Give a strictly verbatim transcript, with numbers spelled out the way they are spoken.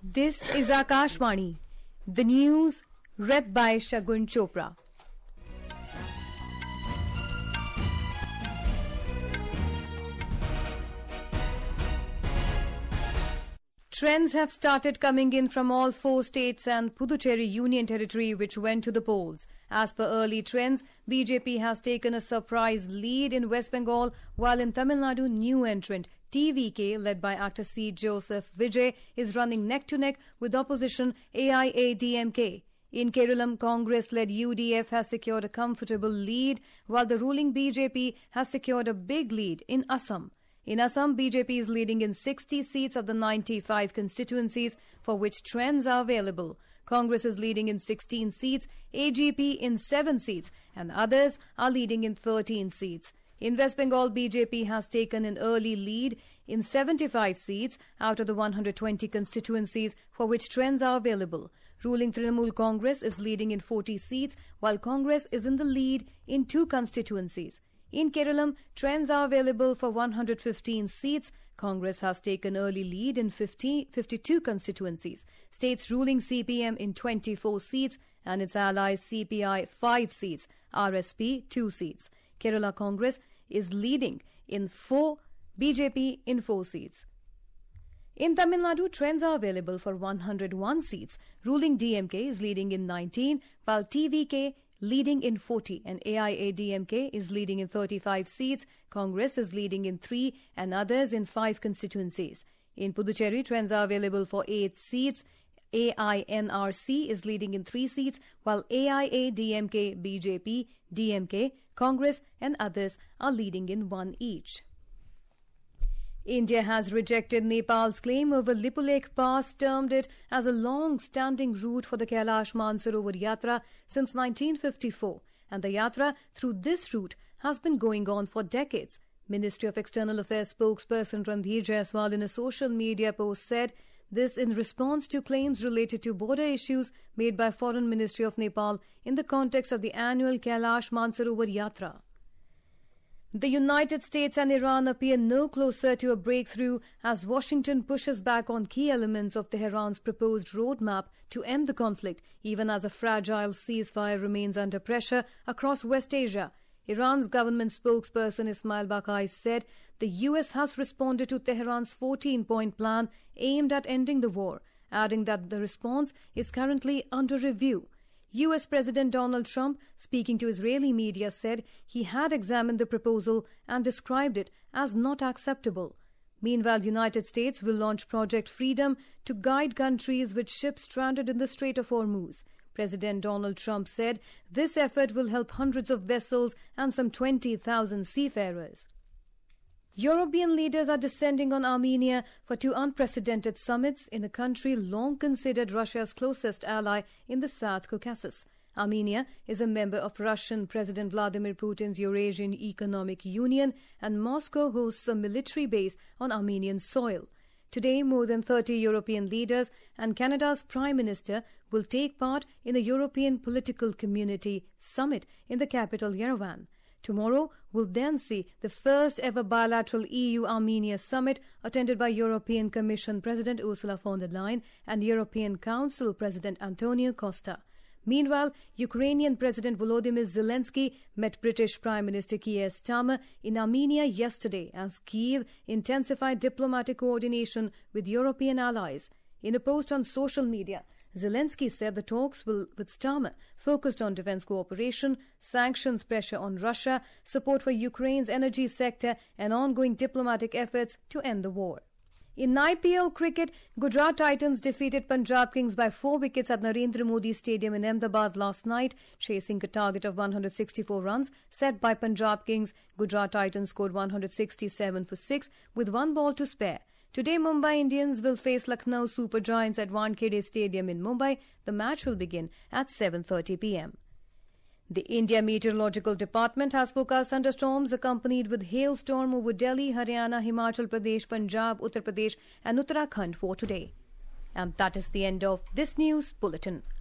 This is Akashvani, the news read by Shagun Chopra. Trends have started coming in from all four states and Puducherry Union Territory, which went to the polls. As per early trends, B J P has taken a surprise lead in West Bengal, while in Tamil Nadu, new entrant T V K, led by actor C. Joseph Vijay, is running neck-to-neck with opposition A I A D M K. In Kerala, Congress-led U D F has secured a comfortable lead, while the ruling B J P has secured a big lead in Assam. In Assam, B J P is leading in sixty seats of the ninety-five constituencies for which trends are available. Congress is leading in sixteen seats, A G P in seven seats, and others are leading in thirteen seats. In West Bengal, B J P has taken an early lead in seventy-five seats out of the one hundred twenty constituencies for which trends are available. Ruling Trinamool Congress is leading in forty seats, while Congress is in the lead in two constituencies. In Kerala, trends are available for one hundred fifteen seats. Congress has taken early lead in fifty, fifty-two constituencies. States ruling C P M in twenty-four seats and its allies C P I five seats, R S P two seats. Kerala Congress is leading in four, B J P in four seats. In Tamil Nadu, trends are available for one hundred one seats. Ruling D M K is leading in nineteen, while T V K leading in forty, and A I A D M K is leading in thirty-five seats. Congress is leading in three and others in five constituencies. In Puducherry, trends are available for eight seats. A I N R C is leading in three seats, while A I A D M K, B J P, D M K, Congress and others are leading in one each. India has rejected Nepal's claim over Lipulekh Pass, termed it as a long-standing route for the Kailash Mansarovar Yatra since nineteen fifty-four, and the yatra through this route has been going on for decades. Ministry of External Affairs spokesperson Randhir Jaiswal in a social media post said this in response to claims related to border issues made by Foreign Ministry of Nepal in the context of the annual Kailash Mansarovar Yatra. The United States and Iran appear no closer to a breakthrough as Washington pushes back on key elements of Tehran's proposed roadmap to end the conflict, even as a fragile ceasefire remains under pressure across West Asia. Iran's government spokesperson Ismail Baqai said the U S has responded to Tehran's fourteen-point plan aimed at ending the war, adding that the response is currently under review. U S President Donald Trump, speaking to Israeli media, said he had examined the proposal and described it as not acceptable. Meanwhile, United States will launch Project Freedom to guide countries with ships stranded in the Strait of Hormuz. President Donald Trump said this effort will help hundreds of vessels and some twenty thousand seafarers. European leaders are descending on Armenia for two unprecedented summits in a country long considered Russia's closest ally in the South Caucasus. Armenia is a member of Russian President Vladimir Putin's Eurasian Economic Union, and Moscow hosts a military base on Armenian soil. Today, more than thirty European leaders and Canada's Prime Minister will take part in a European Political Community summit in the capital Yerevan. Tomorrow will then see the first ever bilateral E U-Armenia summit attended by European Commission President Ursula von der Leyen and European Council President Antonio Costa. Meanwhile, Ukrainian President Volodymyr Zelensky met British Prime Minister Keir Starmer in Armenia yesterday as Kyiv intensified diplomatic coordination with European allies. In a post on social media, Zelensky said the talks will, with Starmer focused on defense cooperation, sanctions pressure on Russia, support for Ukraine's energy sector, and ongoing diplomatic efforts to end the war. In I P L cricket, Gujarat Titans defeated Punjab Kings by four wickets at Narendra Modi Stadium in Ahmedabad last night, chasing a target of one hundred sixty-four runs set by Punjab Kings. Gujarat Titans scored one hundred sixty-seven for six with one ball to spare. Today, Mumbai Indians will face Lucknow Super Giants at Wankhede Stadium in Mumbai. The match will begin at seven thirty p m The India Meteorological Department has forecast thunderstorms accompanied with hailstorm over Delhi, Haryana, Himachal Pradesh, Punjab, Uttar Pradesh and Uttarakhand for today. And that is the end of this news bulletin.